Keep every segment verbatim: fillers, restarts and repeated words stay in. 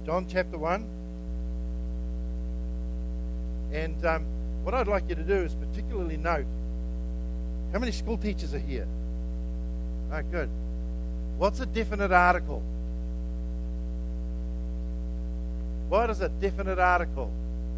John chapter one. And um, what I'd like you to do is particularly note, how many school teachers are here? Oh, good. What's a definite article? What is a definite article?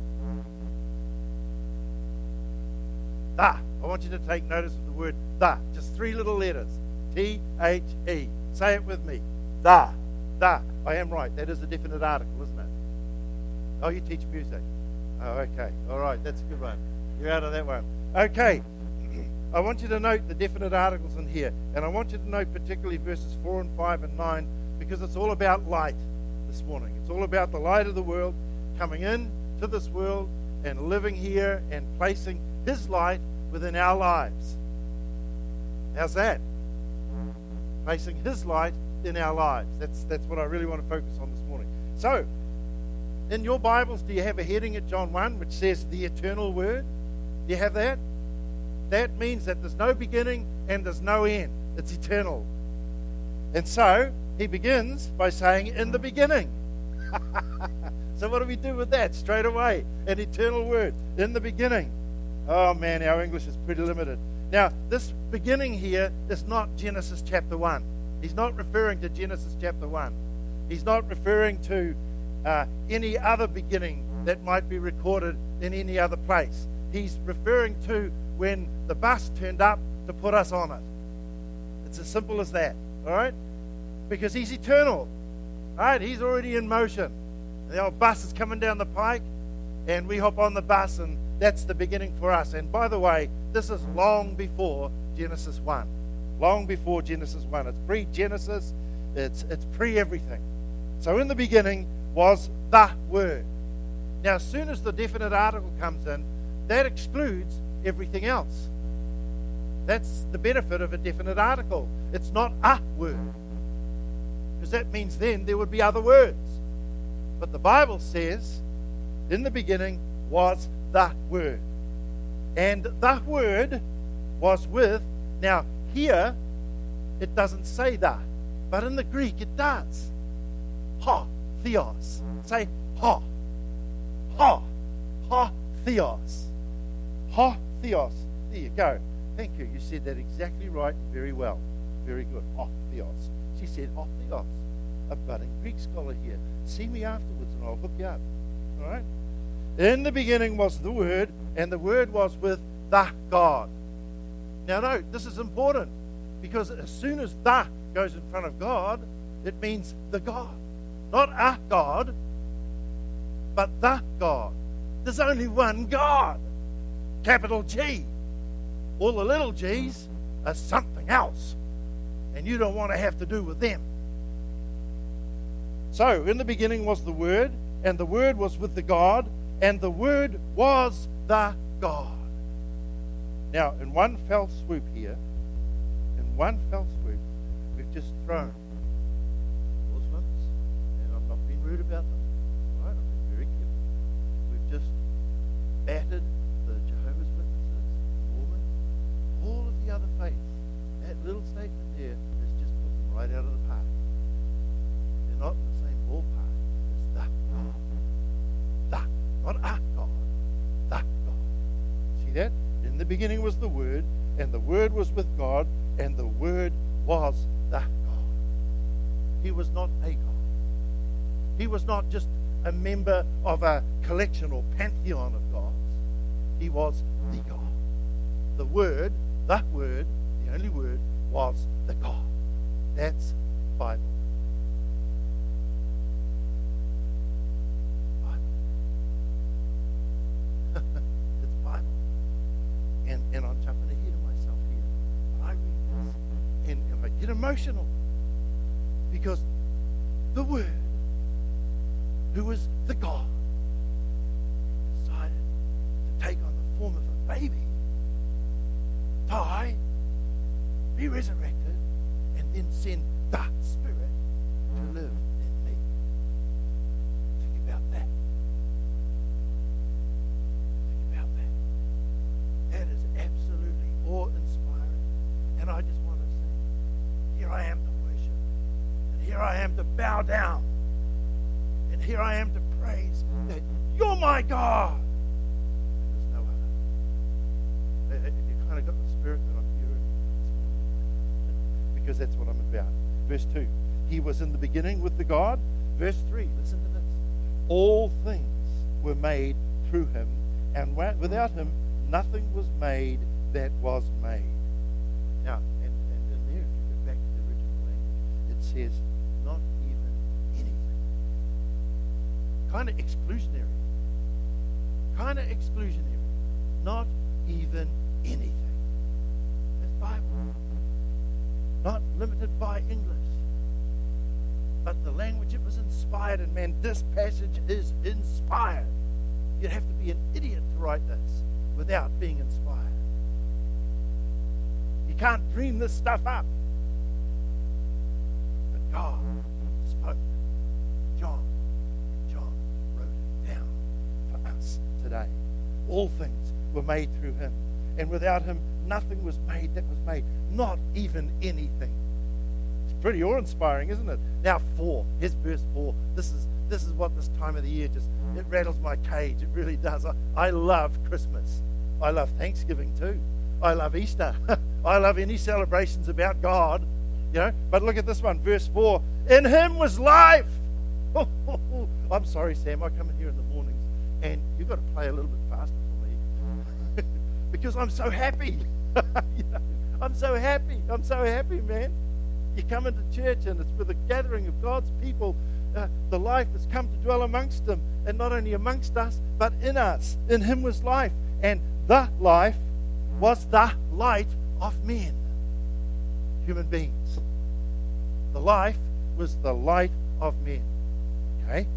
The. I want you to take notice of the word the. Just three little letters. T H E. Say it with me. The. The. I am right. That is a definite article, isn't it? Oh, you teach music. Oh, okay. All right. That's a good one. You're out of that one. Okay. I want you to note the definite articles in here. And I want you to note particularly verses four and five and nine, because it's all about light this morning. It's all about the light of the world coming in to this world and living here and placing His light within our lives. How's that? Placing His light in our lives. That's that's what I really want to focus on this morning. So, in your Bibles, do you have a heading at John one which says the eternal word? Do you have that? That means that there's no beginning and there's no end. It's eternal. And so, he begins by saying, in the beginning. So what do we do with that straight away? An eternal word, in the beginning. Oh man, our English is pretty limited. Now, this beginning here is not Genesis chapter one. He's not referring to Genesis chapter one. He's not referring to uh, any other beginning that might be recorded in any other place. He's referring to when the bus turned up to put us on it. It's as simple as that, all right? Because He's eternal, all right? He's already in motion. The old bus is coming down the pike, and we hop on the bus, and that's the beginning for us. And by the way, this is long before Genesis one. Long before Genesis one. It's pre-Genesis. It's, it's pre-everything. So in the beginning was the Word. Now, as soon as the definite article comes in, that excludes everything else. That's the benefit of a definite article. It's not a word, because that means then there would be other words. But the Bible says, in the beginning was the Word. And the Word was with, now here it doesn't say the, but in the Greek it does. Ha, theos. Say ha. Ha. Ha, theos. Ha, theos. There you go. Thank you. You said that exactly right. Very well. Very good. Ha, theos. She said ha, theos. A budding Greek scholar here. See me afterwards and I'll hook you up. All right? In the beginning was the Word, and the Word was with the God. Now, note, this is important, because as soon as the goes in front of God, it means the God. Not a God, but the God. There's only one God. Capital G. All the little g's are something else, and you don't want to have to do with them. So, in the beginning was the Word, and the Word was with the God, and the Word was the God. Now, in one fell swoop here, in one fell swoop, we've just thrown Muslims, and I'm not being rude about them, right? I'm being very careful. We've just battered the Jehovah's Witnesses, Mormons, all of the other faiths. That little statement there has just put them right out of the park. They're not in the same ballpark as the God. The, not a God, the God. See that? In the beginning was the Word, and the Word was with God, and the Word was the God. He was not a God. He was not just a member of a collection or pantheon of gods. He was the God. The Word, the Word, the only Word, was the God. That's Bible. And, and I'm jumping ahead of myself here. But I read this and, and I get emotional, because the Word, who is the God, decided to take on the form of a baby, die, be resurrected, and then send the Spirit to live in me. Think about that. That is absolutely awe-inspiring. And I just want to say, here I am to worship. And here I am to bow down. And here I am to praise that you're my God. There's no other. Have you kind of got the spirit that I'm hearing this morning? Because that's what I'm about. Verse two, he was in the beginning with the God. Verse three, listen to this. All things were made through him, and without him nothing was made that was made. Now, and, and in there, if you go back to the original language, it says, not even anything. Kind of exclusionary. Kind of exclusionary. Not even anything. That's Bible. Not limited by English. But the language, it was inspired, and man, this passage is inspired. You'd have to be an idiot to write this without being inspired. You can't dream this stuff up. But God spoke. John, John wrote it down for us today. All things were made through him, and without him nothing was made that was made, not even anything. It's pretty awe-inspiring, isn't it? Now four, here's verse four. This is this is what this time of the year just, it rattles my cage. It really does. I, I love Christmas. I love Thanksgiving too. I love Easter. I love any celebrations about God. You know, but look at this one, verse four. In him was life. I'm sorry, Sam. I come in here in the mornings and you've got to play a little bit faster for me because I'm so happy. You know, I'm so happy. I'm so happy, man. You come into church and it's with a gathering of God's people. Uh, the life has come to dwell amongst them, and not only amongst us, but in us. In him was life, and the life was the light of men, human beings. The life was the light of men. Okay?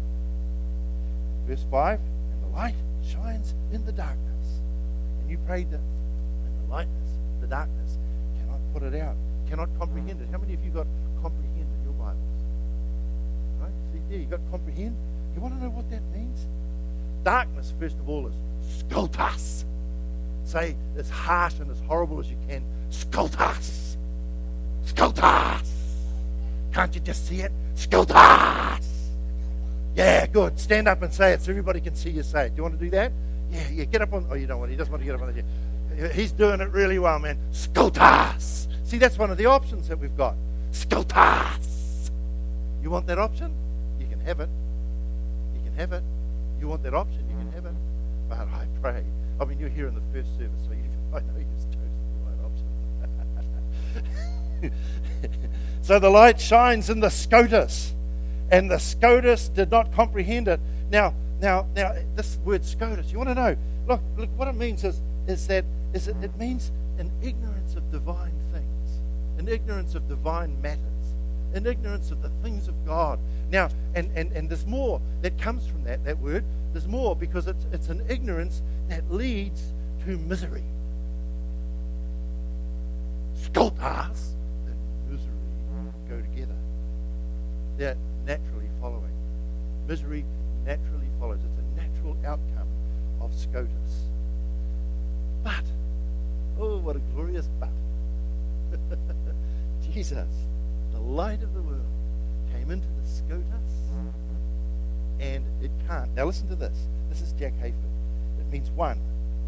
Verse five, and the light shines in the darkness. And you prayed that, and the lightness, the darkness, cannot put it out, cannot comprehend it. How many of you got comprehend in your Bibles? Right? See, yeah, you got comprehend. You want to know what that means? Darkness, first of all, is skultas. Say as harsh and as horrible as you can. Skultas. Skultas. Can't you just see it? Skultas. Yeah, good. Stand up and say it so everybody can see you say it. Do you want to do that? Yeah, yeah. Get up on. Oh, you don't want. He doesn't want to get up on the chair. He's doing it really well, man. Skultas. See, that's one of the options that we've got. Skultas. You want that option? You can have it. You can have it. You want that option? You can have it. But I pray. I mean, you're here in the first service, so you, I know you've chosen the right option. So the light shines in the SCOTUS, and the SCOTUS did not comprehend it. Now, now, now, this word SCOTUS, you want to know? Look, look. What it means is, is that is it, it means an ignorance of divine things, an ignorance of divine matters, an ignorance of the things of God. Now, and, and, and there's more that comes from that, that word. There's more because it's it's an ignorance that leads to misery. Skultas and misery go together. They're naturally following. Misery naturally follows. It's a natural outcome of SCOTUS. But, oh, what a glorious but. Jesus, the light of the world, came into the SCOTUS, and it can't. Now listen to this. This is Jack Hayford. It means one,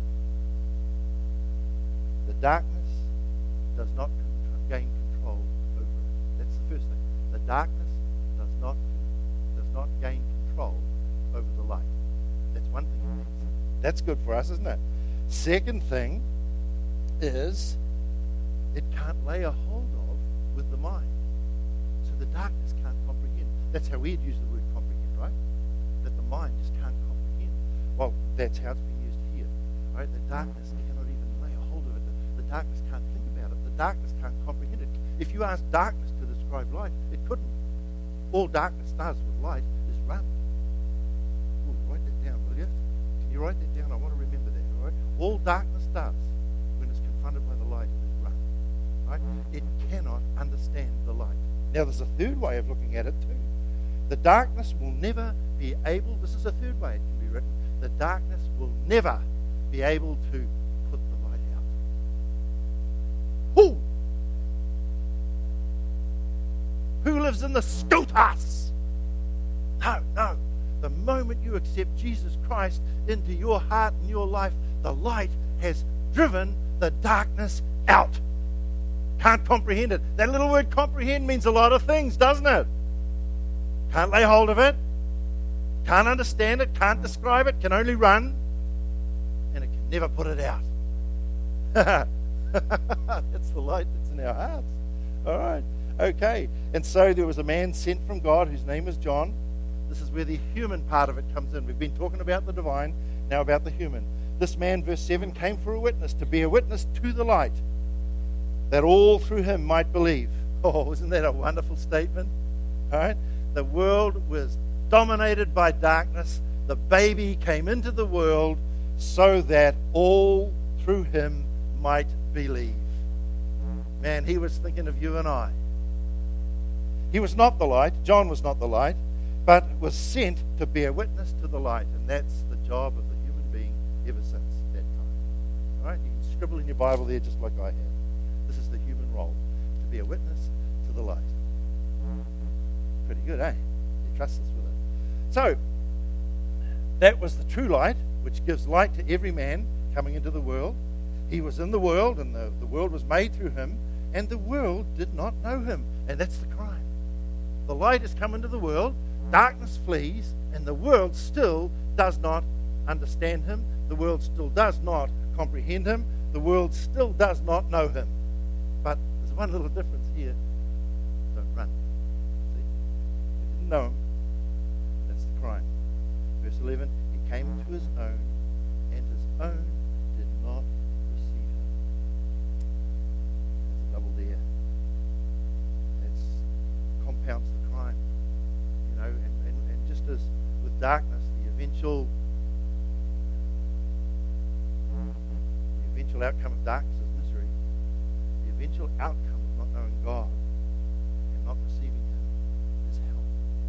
the darkness does not con- gain control over it. That's the first thing. The darkness does not does not gain control over the light. That's one thing it means. That's good for us, isn't it? Second thing is it can't lay a hold of with the mind. So the darkness can't comprehend. That's how we'd use the word comprehend, right? That the mind just can't comprehend. Well, that's how it's been used here, right? The darkness cannot even lay a hold of it. The, the darkness can't think about it. The darkness can't comprehend it. If you ask darkness to describe light, it couldn't. All darkness does with light is run. Ooh, write that down, will you? Can you write that down? I want to remember that, all right? All darkness does when it's confronted by the light is run, right? It cannot understand the light. Now, there's a third way of looking at it too. The darkness will never be able, this is a third way it can be written, the darkness will never be able to put the light out. Who? Who lives in the SCOTUS? No, no. The moment you accept Jesus Christ into your heart and your life, the light has driven the darkness out. Can't comprehend it. That little word comprehend means a lot of things, doesn't it? Can't lay hold of it. Can't understand it. Can't describe it. Can only run. And it can never put it out. That's the light that's in our hearts. All right. Okay. And so there was a man sent from God whose name was John. This is where the human part of it comes in. We've been talking about the divine, now about the human. This man, verse seven, came for a witness, to bear witness to the light, that all through him might believe. Oh, isn't that a wonderful statement? All right. The world was dominated by darkness. The baby came into the world so that all through him might believe. Man, he was thinking of you and I. He was not the light. John was not the light, but was sent to bear witness to the light. And that's the job of the human being ever since that time. All right? You can scribble in your Bible there just like I have. This is the human role, to be a witness to the light. Pretty good, eh? He trusts us with it. So, that was the true light, which gives light to every man coming into the world. He was in the world, and the, the world was made through him, and the world did not know him. And that's the crime. The light has come into the world, darkness flees, and the world still does not understand him. The world still does not comprehend him. The world still does not know him. But there's one little difference here. Don't run. See? They didn't know him. That's the crime. Verse eleven, he came to his own, and his own did not receive him. That's a double there. That's compounds the crime. You know, and, and, and just as with darkness, the eventual the eventual outcome of darkness is misery. The eventual outcome of not knowing God and not receiving him is hell.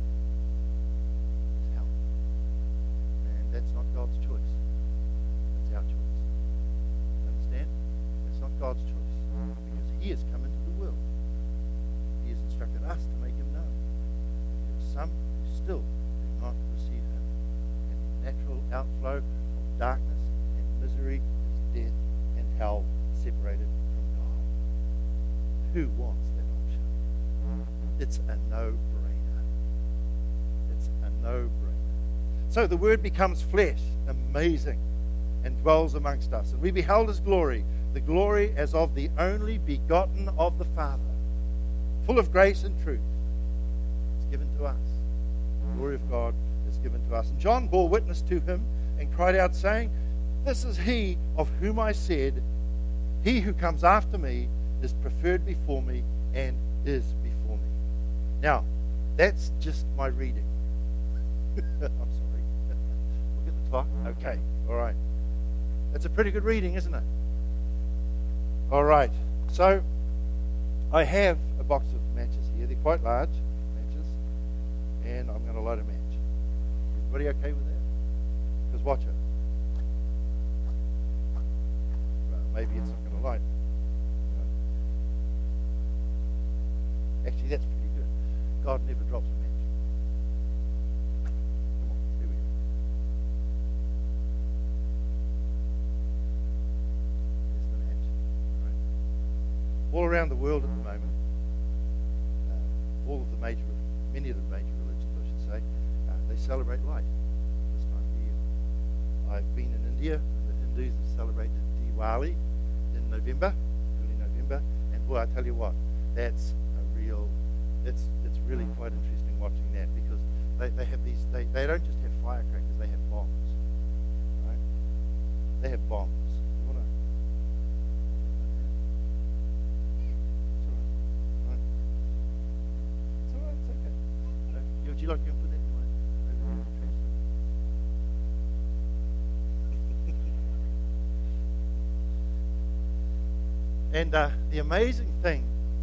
Is hell. And that's not God's choice. That's our choice. You understand? It's not God's choice. Because he has come into the world. He has instructed us to make him known. There are some who still do not receive him. And the natural outflow of darkness and misery is death and hell separated from God. Who wants that option? It's a no-brainer. It's a no-brainer. So the Word becomes flesh, amazing, and dwells amongst us. And we beheld his glory, the glory as of the only begotten of the Father, full of grace and truth. It's given to us. The glory of God is given to us. And John bore witness to him and cried out, saying, "This is he of whom I said, he who comes after me is preferred before me and is before me." Now, that's just my reading. I'm sorry. Look at the clock. Okay, all right. That's a pretty good reading, isn't it? All right. So, I have a box of matches here. They're quite large matches. And I'm going to light a match. Everybody okay with that? Because watch it. Well, maybe it's not going to light. Actually, that's pretty good. God never drops a match. Come on, here we go. Here's the match. Right. All around the world at the moment, uh, all of the major, many of the major religions, I should say, uh, they celebrate light this time of year. I've been in India, and the Hindus have celebrated Diwali in November, early November, and boy, I tell you what, that's real, it's it's really quite interesting watching that, because they, they have these, they, they don't just have firecrackers, they have bombs, right? They have bombs. You want to? It's all right. It's all right. It's okay. Uh, would you like to put that in my over the And uh, the amazing thing,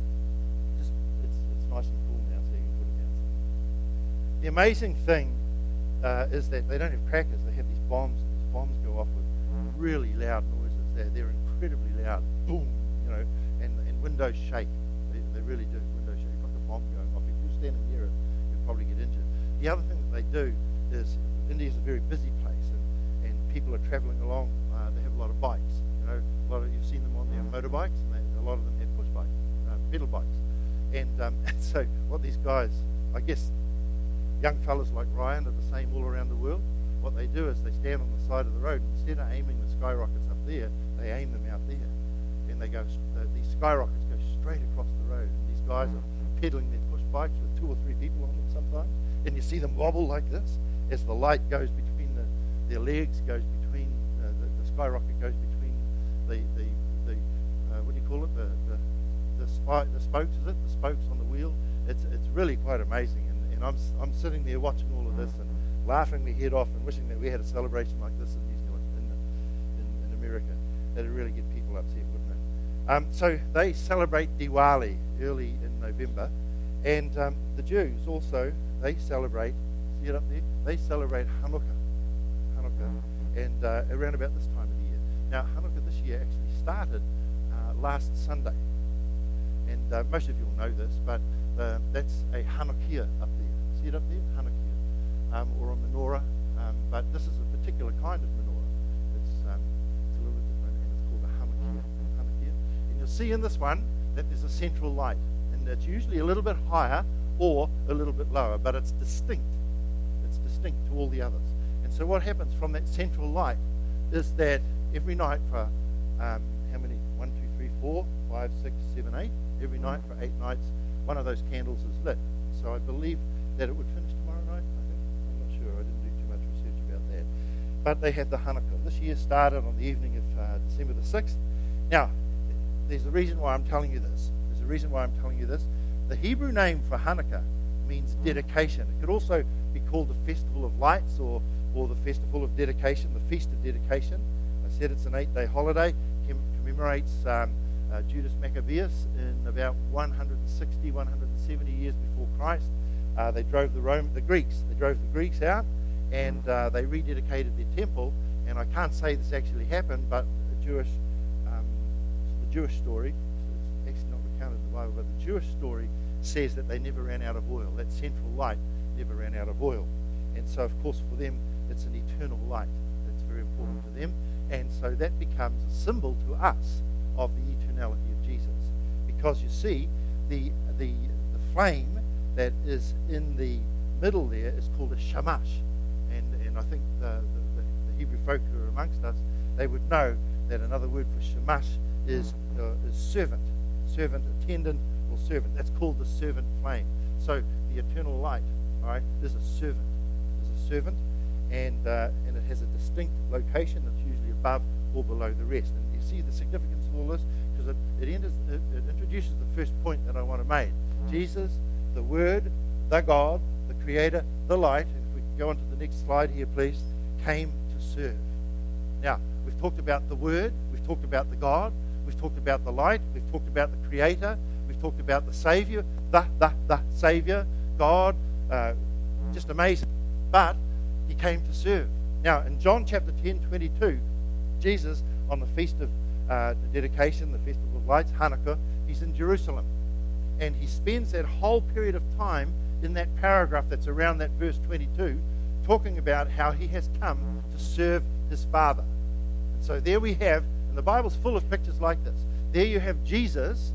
nice and cool now, so you can put it down. The amazing thing uh, is that they don't have crackers; they have these bombs. And these bombs go off with really loud noises. They're they're incredibly loud, boom, you know, and, and windows shake. They, they really do. Windows shake like a bomb going off. If you're standing near it, you'd probably get injured. The other thing that they do is India is a very busy place, and, and people are traveling along. Uh, they have a lot of bikes. You know, a lot of you've seen them on their motorbikes, and they, a lot of them have push bikes, uh, pedal bikes. And, um, and so what these guys, I guess, young fellas like Ryan are the same all around the world. What they do is they stand on the side of the road, and instead of aiming the skyrockets up there, they aim them out there, and they go. Uh, these skyrockets go straight across the road. And these guys are pedaling their push bikes with two or three people on them sometimes, and you see them wobble like this as the light goes between the, their legs, goes between uh, the, the skyrocket goes between the the, the uh, what do you call it the the the, spy, the spokes is it the spokes on the wheel. It's it's really quite amazing, and, and I'm I'm sitting there watching all of this and laughing my head off and wishing that we had a celebration like this in New Zealand, in in, in America. That'd really get people upset, wouldn't it? Um, so they celebrate Diwali early in November, and um, the Jews also, they celebrate, see it up there? They celebrate Hanukkah, Hanukkah, and uh, around about this time of the year. Now, Hanukkah this year actually started uh, last Sunday, and uh, most of you will know this, but uh, that's a Hanukkah up there. See it up there? Hanukkah, um, or a menorah, um, but this is a particular kind of menorah. It's, um, it's a little bit different, and it's called a Hanukkah. Hanukkah. And you'll see in this one that there's a central light, and it's usually a little bit higher or a little bit lower, but it's distinct. It's distinct to all the others. And so what happens from that central light is that every night for um, how many? One, two, three, four, five, six, seven, eight. Every night for eight nights, one of those candles is lit. So I believe that it would finish tomorrow night. I think I'm not sure. I didn't do too much research about that. But they have the Hanukkah. This year started on the evening of uh, December the sixth. Now, there's a reason why I'm telling you this. There's a reason why I'm telling you this. The Hebrew name for Hanukkah means dedication. It could also be called the Festival of Lights, or, or the Festival of Dedication, the Feast of Dedication. I said it's an eight-day holiday. It commemorates um, uh, Judas Maccabeus in about one hundred sixty, one hundred seventy years before Christ. Uh, they drove the Rome, the Greeks. They drove the Greeks out, and uh, they rededicated their temple. And I can't say this actually happened, but the Jewish, um, the Jewish story, it's actually not recounted in the Bible, but the Jewish story says that they never ran out of oil. That central light never ran out of oil. And so, of course, for them, it's an eternal light. That's very important to them. And so that becomes a symbol to us of the eternality of Jesus. Because you see, the the, the flame that is in the middle there is called a shamash. And and I think the, the, the Hebrew folk who are amongst us, they would know that another word for shamash is, uh, is servant. Servant, attendant, or servant. That's called the servant flame. So the eternal light, all right, is a servant. Is a servant, and uh, and it has a distinct location. It's usually above or below the rest. And you see the significance of all this, because it it, enters, it it introduces the first point that I want to make. Jesus, the Word, the God, the Creator, the Light. And if we can go on to the next slide here, please. Came to serve. Now we've talked about the Word. We've talked about the God. We've talked about the light. We've talked about the Creator. We've talked about the Savior, the, the, the Savior, God. Uh, just amazing. But he came to serve. Now, in John chapter ten, twenty-two, Jesus, on the Feast of uh, the Dedication, the Festival of Lights, Hanukkah, he's in Jerusalem. And he spends that whole period of time in that paragraph that's around that verse twenty-two, talking about how he has come to serve his Father. And so there we have, and the Bible's full of pictures like this. There you have Jesus,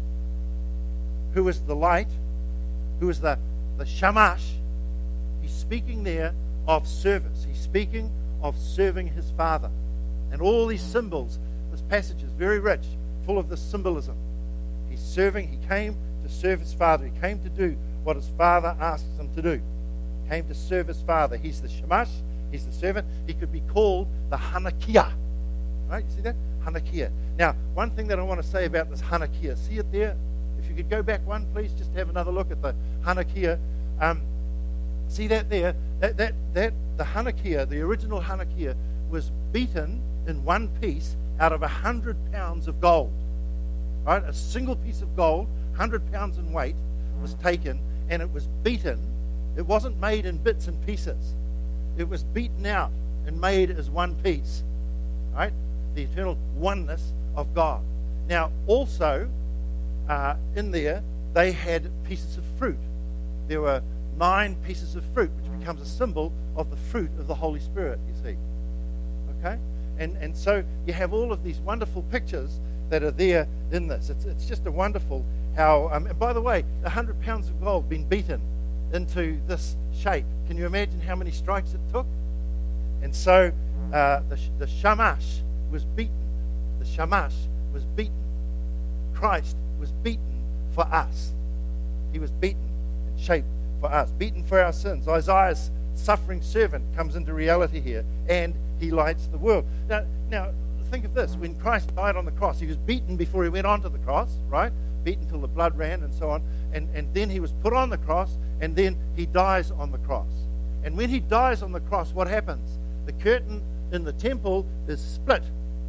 who is the light, who is the, the shamash. He's speaking there of service. He's speaking of serving his Father. And all these symbols, this passage is very rich, full of this symbolism. He's serving, he came to serve his Father. He came to do what his Father asks him to do. He came to serve his Father. He's the shamash, he's the servant. He could be called the Hanukkah. Right, you see that? Hanukkah. Now, one thing that I want to say about this Hanukkah, see it there? If you could go back one, please, just have another look at the Hanukkah. Um, see that there? That, that, that the Hanukkah, the original Hanukkah, was beaten in one piece out of a hundred pounds of gold. Right? A single piece of gold, hundred pounds in weight, was taken, and it was beaten. It wasn't made in bits and pieces. It was beaten out and made as one piece. Right? The eternal oneness of God. Now, also, uh, in there, they had pieces of fruit. There were nine pieces of fruit, which becomes a symbol of the fruit of the Holy Spirit, you see. Okay? And and so you have all of these wonderful pictures that are there in this. It's it's just a wonderful how, um, and by the way, one hundred pounds of gold being beaten into this shape. Can you imagine how many strikes it took? And so uh, the, the shamash was beaten. The shamash was beaten. Christ was beaten for us. He was beaten and shaped for us, beaten for our sins. Isaiah's suffering servant comes into reality here, and he lights the world. Now, now think of this. When Christ died on the cross, he was beaten before he went onto the cross, right? Beaten till the blood ran and so on. And, and then he was put on the cross, and then he dies on the cross. And when he dies on the cross, what happens? The curtain in the temple is split.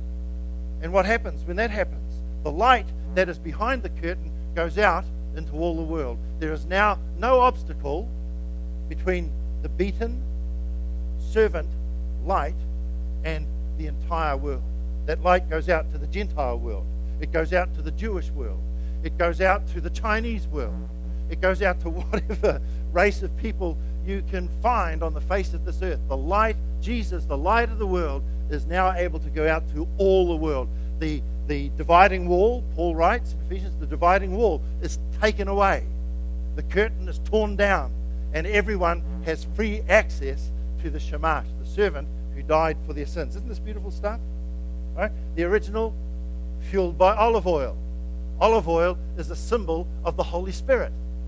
And what happens when that happens? The light that is behind the curtain goes out into all the world. There is now no obstacle between the beaten servant light and the entire world. That light goes out to the Gentile world. It goes out to the Jewish world. It goes out to the Chinese world. It goes out to whatever race of people you can find on the face of this earth. The light, Jesus, the light of the world, is now able to go out to all the world. The, the dividing wall, Paul writes in Ephesians, the dividing wall is taken away. The curtain is torn down, and everyone has free access to the Shamash, the servant who died for their sins. Isn't this beautiful stuff? Right? The original, fueled by olive oil. Olive oil is a symbol of the Holy Spirit.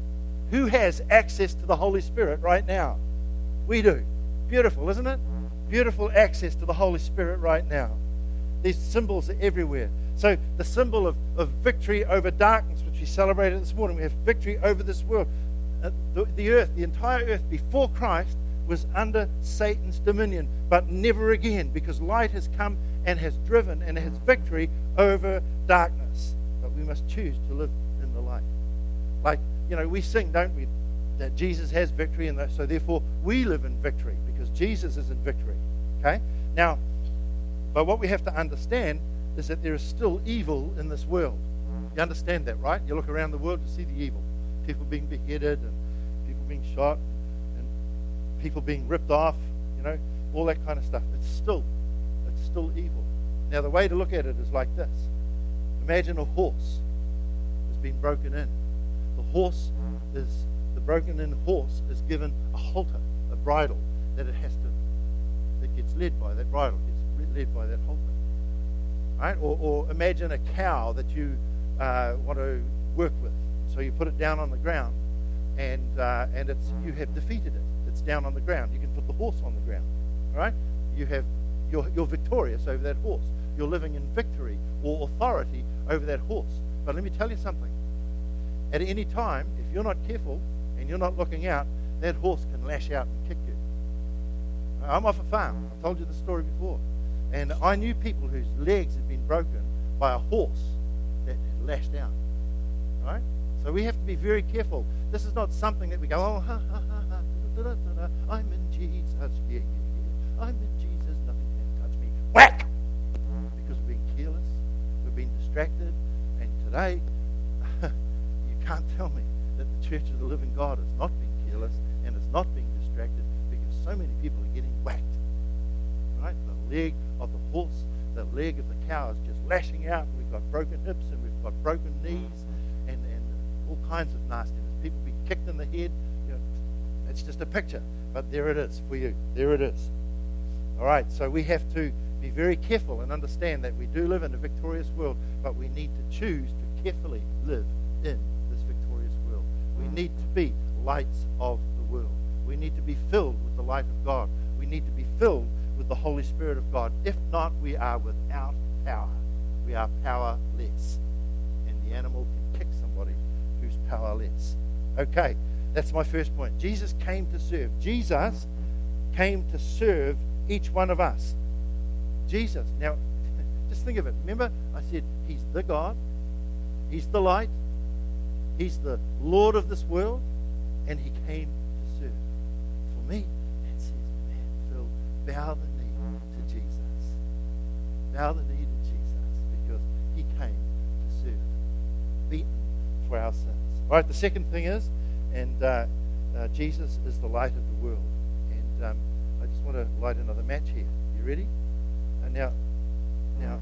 Who has access to the Holy Spirit right now? We do. Beautiful, isn't it? Beautiful access to the Holy Spirit right now. These symbols are everywhere. So the symbol of, of victory over darkness, which we celebrated this morning, we have victory over this world. Uh, the, the earth, the entire earth before Christ was under Satan's dominion, but never again, because light has come and has driven and has victory over darkness. But we must choose to live in the light. Like, you know, we sing, don't we, that Jesus has victory, and that, so therefore we live in victory because Jesus is in victory. Okay? Now, but what we have to understand is that there is still evil in this world. You understand that, right? You look around the world to see the evil. People being beheaded and people being shot and people being ripped off, you know, all that kind of stuff. It's still, it's still evil. Now, the way to look at it is like this. Imagine a horse has been broken in. The horse is, the broken in horse is given a halter, a bridle, that it has to, that gets led by, that bridle gets led by that halter. Right? Or, or imagine a cow that you uh, want to work with. So you put it down on the ground, and uh, and it's you have defeated it. It's down on the ground. You can put the horse on the ground. All right? You have you're, you're victorious over that horse. You're living in victory or authority over that horse. But let me tell you something. At any time, if you're not careful and you're not looking out, that horse can lash out and kick you. I'm off a farm. I've told you the story before. And I knew people whose legs had been broken by a horse that had lashed out. Right? So we have to be very careful. This is not something that we go, oh, ha, ha, ha, ha, da, da, da, da, I'm in Jesus. Yeah, yeah, yeah. I'm in Jesus. Nothing can touch me. Whack! Because we're being careless. We're being distracted. And today, you can't tell me that the Church of the Living God is not being careless and is not being distracted, because so many people are getting whacked. Right? The leg of the horse, the leg of the cow is just lashing out. We've got broken hips and we've got broken knees and, and all kinds of nastiness. People being kicked in the head. You know, it's just a picture, but there it is for you. There it is. All right, so we have to be very careful and understand that we do live in a victorious world, but we need to choose to carefully live in this victorious world. We need to be lights of the world. We need to be filled with the light of God. We need to be filled with the Holy Spirit of God. If not, we are without power. We are powerless. And the animal can kick somebody who's powerless. Okay, that's my first point. Jesus came to serve. Jesus came to serve each one of us. Jesus. Now, just think of it. Remember, I said he's the God. He's the light. He's the Lord of this world. And he came to serve. For me, that says, man, Phil, bow the knee to Jesus. Bow the knee to Jesus, because he came to serve, beaten for our sins. All right, the second thing is, and uh, uh, Jesus is the light of the world. And um, I just want to light another match here. You ready? And now, now,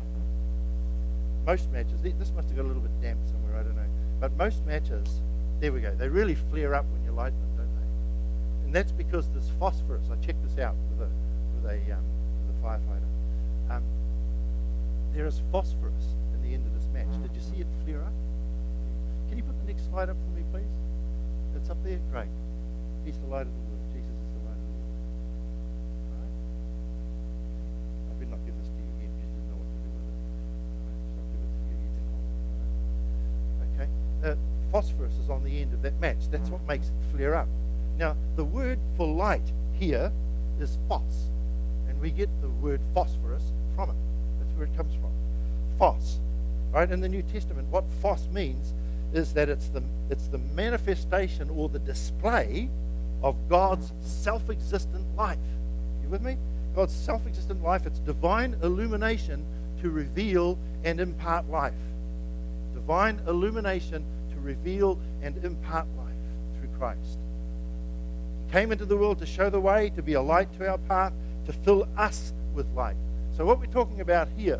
most matches, this must have got a little bit damp somewhere, I don't know. But most matches, there we go, they really flare up when you light them, don't they? And that's because there's phosphorus. I checked this out with a, with a, um, with a firefighter. Um, there is phosphorus in the end of this match. Did you see it flare up? Can you put the next slide up for me, please? It's up there? Great. He's the light of the world. Jesus is the light of the world. All right? I better not give this to you again because you didn't know what to do with it. All right? So I'll give it to you. You can hold it. All right? Okay? Uh, phosphorus is on the end of that match. That's what makes it flare up. Now, the word for light here is phos. And we get the word phosphorus from it. That's where it comes from. Phos. Right? In the New Testament, what phos means is that it's the it's the manifestation or the display of God's self-existent life. You with me? God's self-existent life. It's divine illumination to reveal and impart life. Divine illumination to reveal and impart life through Christ. He came into the world to show the way, to be a light to our path, to fill us with light. So what we're talking about here,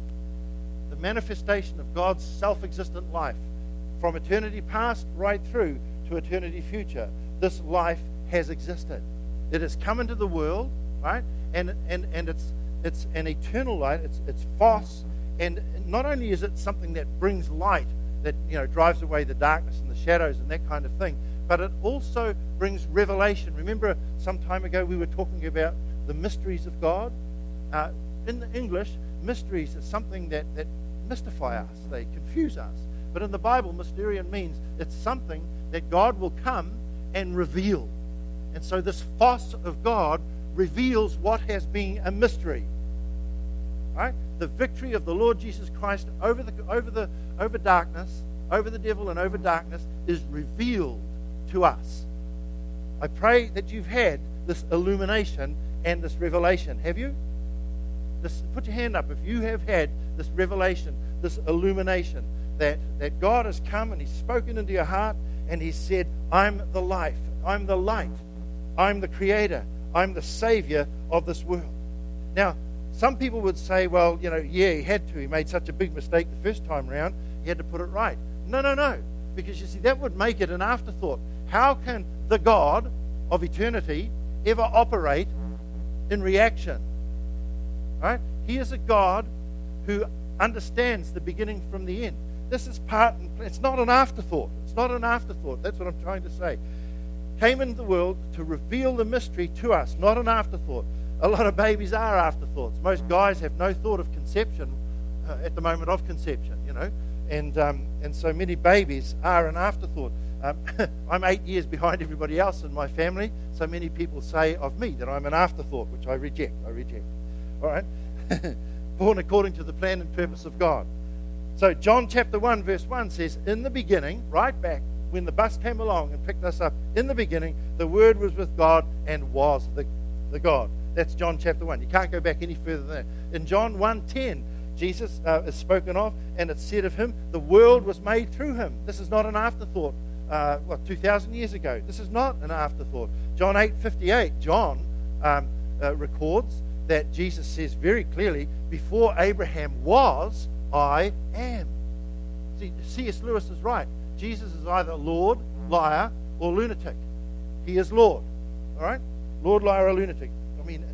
the manifestation of God's self-existent life, from eternity past right through to eternity future, this life has existed. It has come into the world, right? And and and it's it's an eternal light. It's it's phos, and not only is it something that brings light, that you know drives away the darkness and the shadows and that kind of thing, but it also brings revelation. Remember, some time ago we were talking about the mysteries of God. Uh, in the English, mysteries is something that that mystify us. They confuse us. But in the Bible, mysterion means it's something that God will come and reveal. And so this phos of God reveals what has been a mystery. Right? The victory of the Lord Jesus Christ over the over the over darkness, over the devil and over darkness is revealed to us. I pray that you've had this illumination and this revelation. Have you? This, put your hand up if you have had this revelation, this illumination. That, that God has come and He's spoken into your heart and He said, I'm the life, I'm the light, I'm the creator, I'm the savior of this world. Now, some people would say, well, you know, yeah, He had to. He made such a big mistake the first time around, He had to put it right. No, no, no. Because you see, that would make it an afterthought. How can the God of eternity ever operate in reaction? Right? He is a God who understands the beginning from the end. This is part, and it's not an afterthought. It's not an afterthought. That's what I'm trying to say. Came into the world to reveal the mystery to us, not an afterthought. A lot of babies are afterthoughts. Most guys have no thought of conception uh, at the moment of conception, you know. And um, and so many babies are an afterthought. Um, I'm eight years behind everybody else in my family, so many people say of me that I'm an afterthought, which I reject. I reject. All right? Born according to the plan and purpose of God. So John chapter one verse one says, in the beginning, right back when the bus came along and picked us up, in the beginning, the Word was with God and was the, the God. That's John chapter one. You can't go back any further than that. In John one ten, Jesus uh, is spoken of, and it's said of Him, the world was made through Him. This is not an afterthought. Uh, what, two thousand years ago? This is not an afterthought. John eight fifty-eight, John um, uh, records that Jesus says very clearly, before Abraham was, I am. See, C S Lewis is right. Jesus is either Lord, liar, or lunatic. He is Lord. All right? Lord, liar, or lunatic. I mean,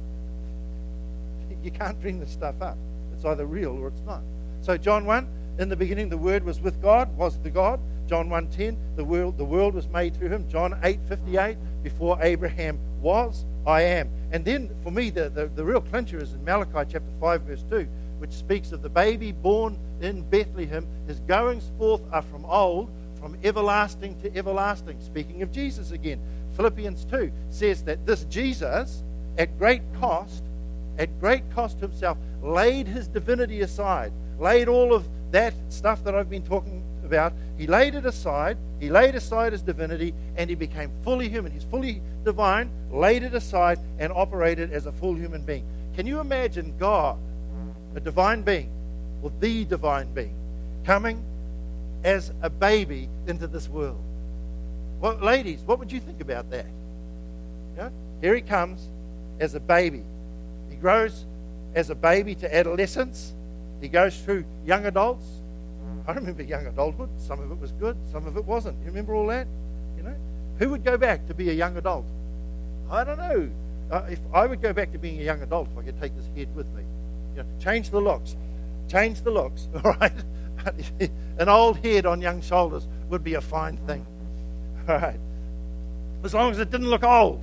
you can't dream this stuff up. It's either real or it's not. So John one, in the beginning the Word was with God, was the God. John one ten, the world, the world was made through Him. John eight fifty-eight, before Abraham was, I am. And then, for me, the, the, the real clincher is in Malachi chapter five, verse two, which speaks of the baby born in Bethlehem. His goings forth are from old, from everlasting to everlasting. Speaking of Jesus again. Philippians two says that this Jesus, at great cost, at great cost to Himself, laid His divinity aside, laid all of that stuff that I've been talking about. He laid it aside. He laid aside His divinity, and He became fully human. He's fully divine, laid it aside, and operated as a full human being. Can you imagine God, a divine being, or the divine being, coming as a baby into this world? Well, ladies, what would you think about that? Yeah? Here he comes as a baby. He grows as a baby to adolescence. He goes through young adults. I remember young adulthood. Some of it was good, some of it wasn't. You remember all that? You know, who would go back to be a young adult? I don't know. Uh, if I would go back to being a young adult, if I could take this head with me, you know, change the looks, change the looks. All right, an old head on young shoulders would be a fine thing. All right, as long as it didn't look old.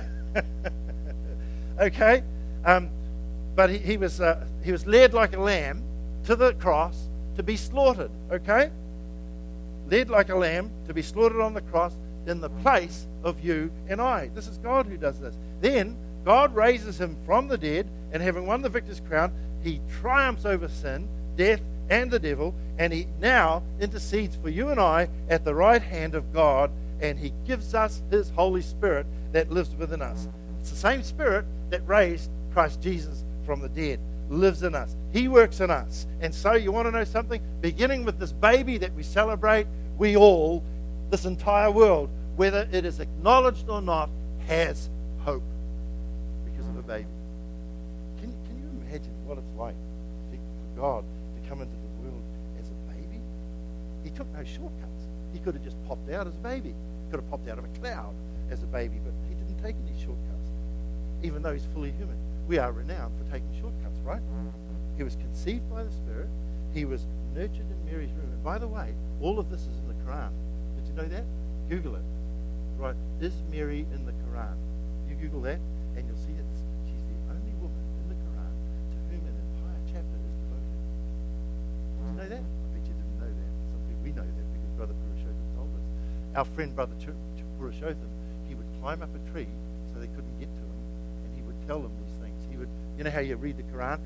Okay, um, but he, he was uh, he was led like a lamb to the cross to be slaughtered. Okay, led like a lamb to be slaughtered on the cross in the place of you and I. This is God who does this. Then God raises him from the dead, and having won the victor's crown, he triumphs over sin, death, and the devil, and he now intercedes for you and I at the right hand of God, and he gives us his Holy Spirit that lives within us. It's the same Spirit that raised Christ Jesus from the dead, lives in us. He works in us. And so you want to know something? Beginning with this baby that we celebrate, we all, this entire world, whether it is acknowledged or not, has hope because of a baby. Can, can you imagine what it's like to, for God to come into the world as a baby? He took no shortcuts. He could have just popped out as a baby. He could have popped out of a cloud as a baby, but he didn't take any shortcuts, even though he's fully human. We are renowned for taking shortcuts, right? He was conceived by the Spirit. He was nurtured in Mary's womb. And by the way, all of this is in the Quran. Did you know that? Google it. Right, is Mary in the Quran? You Google that, and you'll see that she's the only woman in the Quran to whom an entire chapter is devoted. Did you know that? I bet you didn't know that. Some people, we know that because Brother Purushottam told us. Our friend Brother Ch- Ch- Purushottam, he would climb up a tree so they couldn't get to him, and he would tell them these things. He would, you know how you read the Quran?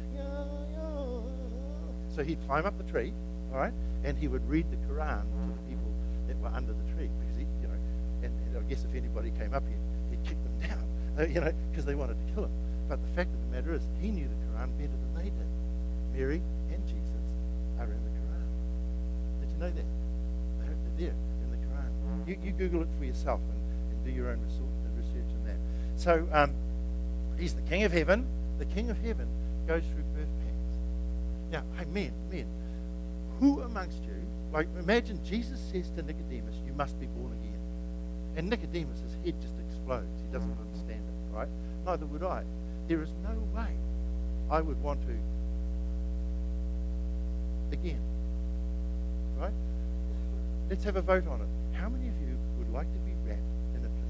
So he'd climb up the tree, all right, and he would read the Quran to the people that were under the tree, because he, you know, and, and I guess if anybody came up, he'd, he'd kick them down, uh, you know, because they wanted to kill him. But the fact of the matter is, he knew the Quran better than they did. Mary and Jesus are in the Quran. Did you know that? They're, they're there in the Quran. You, you Google it for yourself and, and do your own research on that. So um, he's the King of Heaven. The King of Heaven goes through birth pangs. Now, hey, men, men, who amongst you, like, imagine Jesus says to Nicodemus, you must be born again. And Nicodemus, his head just explodes. He doesn't understand it, right? Neither would I. There is no way I would want to again, right? Let's have a vote on it. How many of you would like to be wrapped in a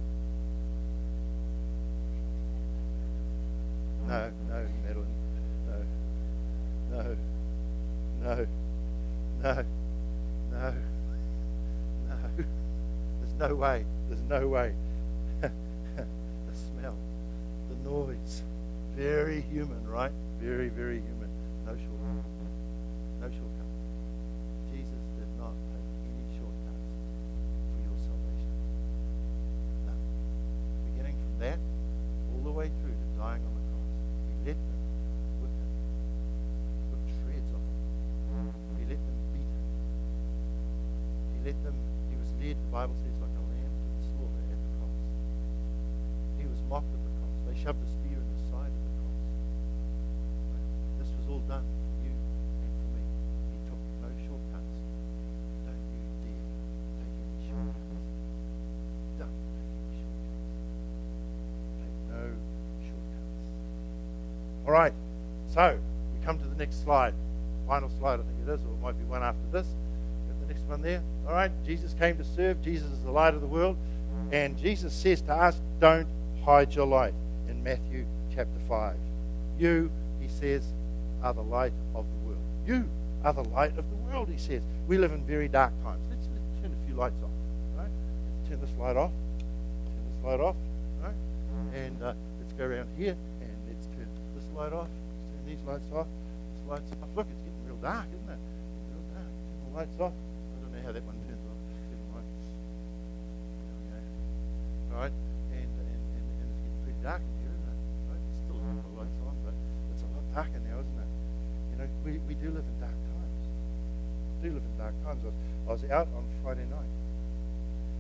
placenta? No, no, Madeline. No, no, no, no, no. There's no way. There's no way. The smell, the noise, very human, right? Very, very human. No shortcut. No shortcut. Jesus did not take any shortcuts for your salvation. No. Beginning from that, all the way through to dying on the cross, he let them whip him, took shreds of him. He let them beat him. He let them, he was led, the Bible says, like a lamb to the slaughter at the cross. He was mocked at the cross. They shoved a spear in the side of the cross. This was all done for you and for me. He took no shortcuts. Don't you dare take any shortcuts. Don't take any shortcuts. Take no shortcuts. All right, so we come to the next slide. Final slide, I think it is, or it might be one after this. Got the next one there. All right, Jesus came to serve. Jesus is the light of the world. And Jesus says to us, don't hide your light in Matthew chapter five. You, he says, are the light of the world. You are the light of the world, he says. We live in very dark times. Let's, let's turn a few lights off. Right? Let's turn this light off. Turn this light off. Right? And uh, let's go around here and let's turn this light off. Let's turn these lights off. This light's off. Look, it's getting real dark, isn't it? It's real dark. Turn the lights off. I don't know how that one turns off. Never mind. Okay. All right. And, and, and, and it's getting pretty dark in here, isn't it? Right? There's still a lot of lights on, but it's a lot darker now, isn't it? You know, we, we do live in dark times. We do live in dark times. I was, I was out on Friday night, and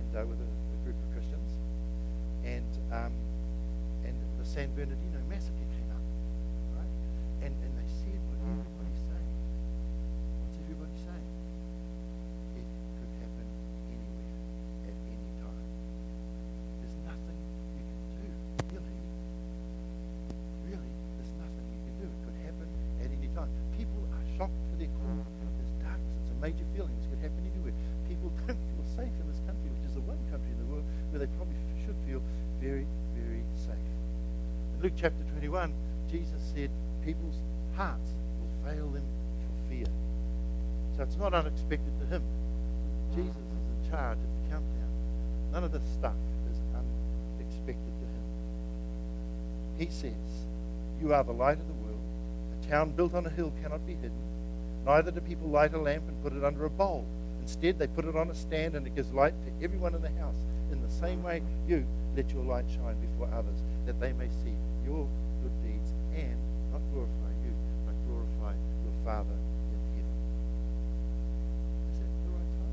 and uh, with a, a group of Christians, and um, and the San Bernardino massacre came up, right? And and they said what everybody's saying. What's everybody saying? It could happen anywhere, at any time. There's nothing you can do, really. Really, there's nothing you can do. It could happen at any time. People are shocked to their core. There's darkness. It's a major feeling. This could happen anywhere. People don't feel safe in this country, which is the one country in the world where they probably should feel very, very safe. In Luke chapter twenty-one, Jesus said people's hearts will fail them for fear. So it's not unexpected to him. Jesus is in charge of the countdown. None of this stuff is unexpected to him. He says, "You are the light of the world. A town built on a hill cannot be hidden. Neither do people light a lamp and put it under a bowl. Instead, they put it on a stand, and it gives light to everyone in the house. In the same way, you let your light shine before others, that they may see your good deeds and not glorify you, but glorify your Father in heaven." Is that the right time?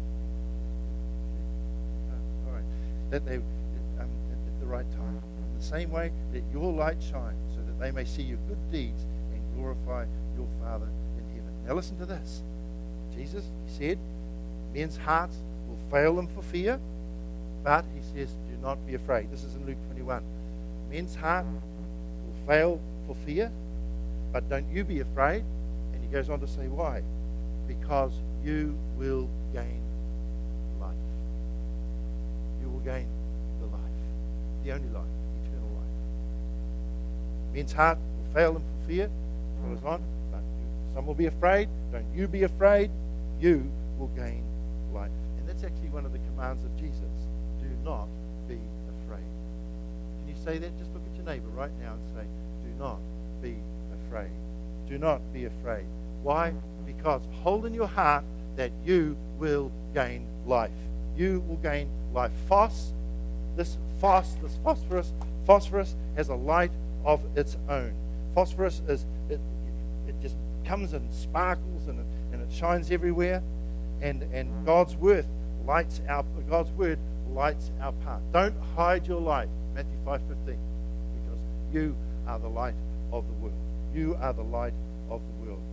Oh, all right. That they um, at the right time. In the same way, let your light shine, so that they may see your good deeds and glorify your Father in heaven. Now listen to this. Jesus, he said, men's hearts will fail them for fear, but he says, do not be afraid. This is in Luke twenty-one. Men's heart will fail for fear, but don't you be afraid. And he goes on to say why. Because you will gain life. You will gain the life. The only life, eternal life. Men's heart will fail them for fear. Goes on, but you, some will be afraid. Don't you be afraid. You will gain life. And that's actually one of the commands of Jesus. Do not be afraid. Can you say that? Just look at your neighbor right now and say, do not be afraid. Do not be afraid. Why? Because hold in your heart that you will gain life. You will gain life. Phos, this phos, this phosphorus, phosphorus has a light of its own. Phosphorus is, it, it just comes and sparkles and it, and it shines everywhere. And, and God's word lights our God's word lights our path. Don't hide your light, Matthew five fifteen, because you are the light of the world. You are the light of the world.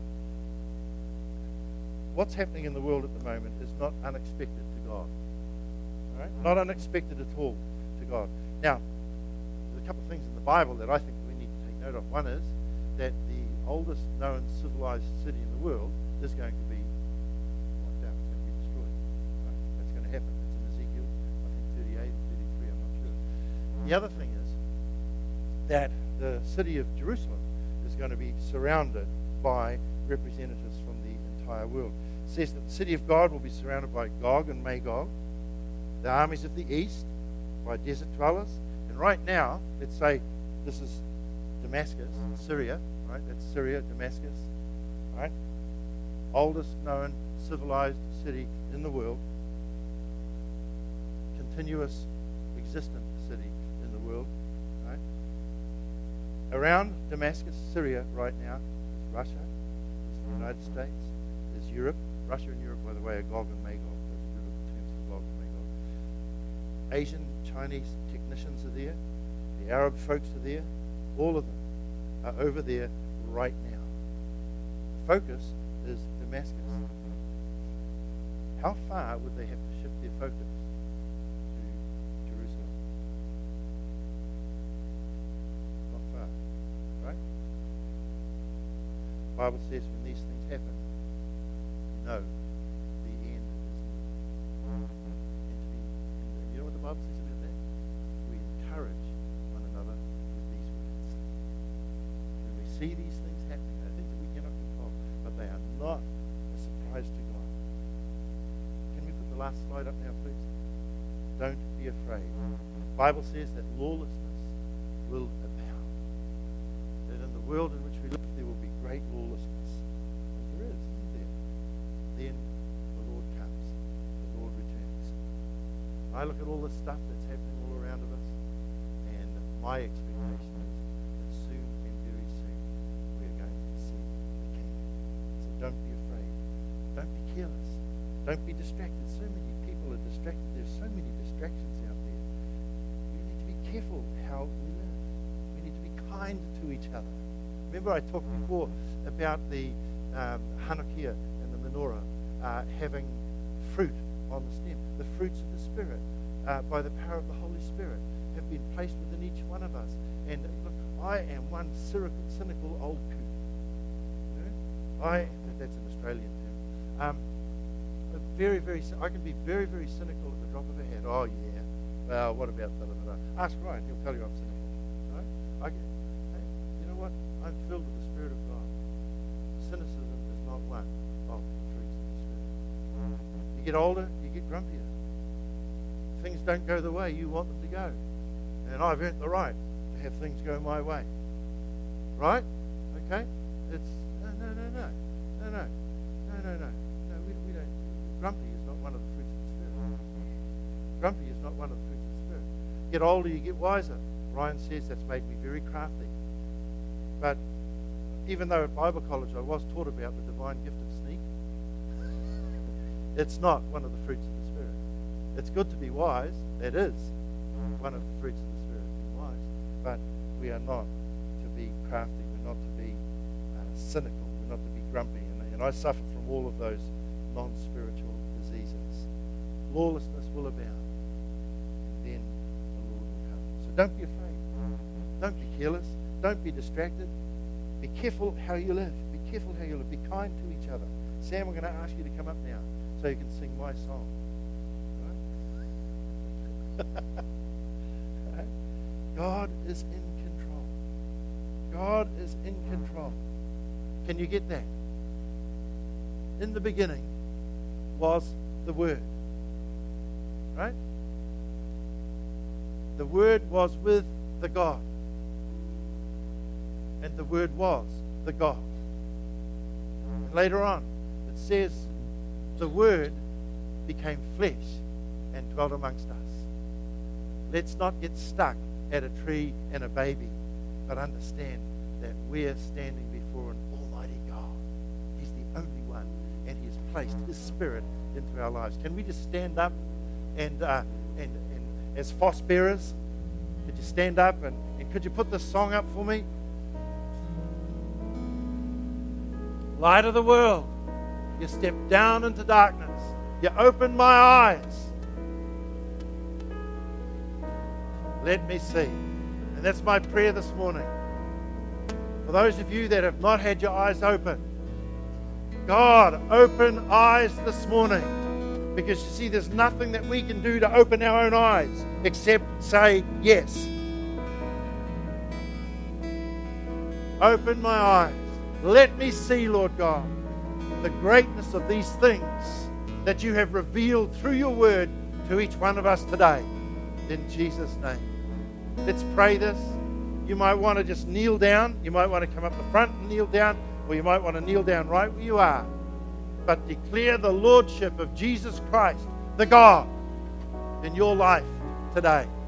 What's happening in the world at the moment is not unexpected to God. All right? Not unexpected at all to God. Now, there's a couple of things in the Bible that I think we need to take note of. One is that the oldest known civilized city in the world is going to be wiped out. It's going to be destroyed. Right? That's going to happen. It's in Ezekiel, I think thirty-eight or thirty-three, I'm not sure. The other thing is that the city of Jerusalem is going to be surrounded by representatives from the entire world. It says that the city of God will be surrounded by Gog and Magog, the armies of the east, by desert dwellers. And right now, let's say this is Damascus, Syria, right? That's Syria, Damascus, right? Oldest known civilized city in the world, continuous existent city in the world, right? Around Damascus, Syria right now is Russia, is the United States, is Europe. Russia and Europe, by the way, are Gog and Magog. Those are the terms for Gog and Magog. Asian, Chinese technicians are there. The Arab folks are there. All of them are over there right now. The focus is Damascus. How far would they have to shift their focus to Jerusalem? Not far, right? The Bible says when these things happen, you know the end is near. And, to be, and you know what the Bible says about that? We encourage one another with these words. When we see these things happening, they're things that we cannot control, but they are not a surprise to God. Can we put the last slide up now, please? Don't be afraid. The Bible says that lawlessness will abound. That in the world in which we live, there will be great lawlessness. And there is, isn't there? Then the Lord comes. The Lord returns. I look at all this stuff that's happening all around of us, and my expectation is that soon and very soon we are going to see the King. So don't be afraid. Don't be careless. Don't be distracted. So many people are distracted. There's so many distractions out there. We need to be careful how we live. We need to be kind to each other. Remember I talked before about the um, Hanukkah and the menorah uh, having fruit on the stem. The fruits of the Spirit, uh, by the power of the Holy Spirit, have been placed within each one of us. And look, I am one cynical, cynical old coot. You know? I, that's an Australian term. Um, very, very, I can be very, very cynical at the drop of a hat. Oh, yeah. Well, what about da, da, da, da. Ask Ryan. He'll tell you I'm cynical. Right? I get, hey, you know what? I'm filled with the Spirit of God. Cynicism is not one of the fruits of the Spirit. You get older, you get grumpier. Things don't go the way you want them to go. And I've earned the right to have things go my way. Right? Okay? It's, no, no, no, no. No, no. No, no, no. No, we, we don't. Grumpy is not one of the fruits of the Spirit. Grumpy is not one of the fruits of the Spirit. Get older, you get wiser. Ryan says that's made me very crafty. But even though at Bible college I was taught about the divine gift of sneak, it's not one of the fruits of the Spirit. It's good to be wise. That is one of the fruits of the Spirit, being wise. But we are not to be crafty. We're not to be uh, cynical. We're not to be grumpy. And, and I suffer from all of those non-spiritual diseases. Lawlessness will abound. And then the Lord will come. So don't be afraid. Don't be careless. Don't be distracted. Be careful how you live. Be careful how you live. Be kind to each other. Sam, I'm going to ask you to come up now so you can sing my song. Right? Right? God is in control. God is in control. Can you get that? In the beginning was the Word. Right? The Word was with the God. And the Word was the God. And later on, it says the Word became flesh and dwelt amongst us. Let's not get stuck at a tree and a baby, but understand that we're standing before an almighty God. He's the only one, and He has placed His Spirit into our lives. Can we just stand up and, uh, and, and as Foss bearers, could you stand up and, and could you put this song up for me? Light of the world, you step down into darkness. You open my eyes. Let me see. And that's my prayer this morning. For those of you that have not had your eyes open, God, open eyes this morning. Because you see, there's nothing that we can do to open our own eyes except say yes. Open my eyes. Let me see, Lord God, the greatness of these things that you have revealed through your word to each one of us today. In Jesus' name. Let's pray this. You might want to just kneel down. You might want to come up the front and kneel down, or you might want to kneel down right where you are. But declare the lordship of Jesus Christ, the God, in your life today.